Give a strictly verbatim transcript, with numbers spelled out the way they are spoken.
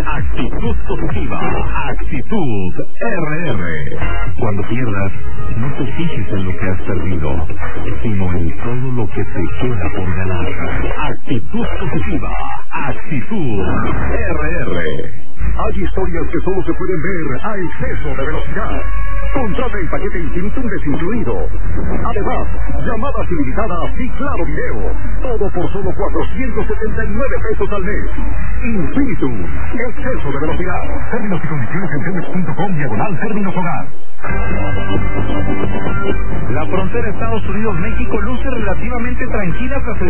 Actitud positiva. Actitud R R. Cuando pierdas, no te fijes en lo que has perdido, sino en todo lo que te queda por ganar. Actitud positiva. Actitud R R. Hay historias que solo se pueden ver a exceso de velocidad. Contrata el paquete Infinitum desincluido. Además, llamadas ilimitadas y claro video. Todo por solo cuatrocientos setenta y nueve pesos al mes. Infinitum. Exceso de velocidad. Términos y condiciones en telmex punto com diagonal términos hogar. La frontera Estados Unidos-México luce relativamente tranquila tras el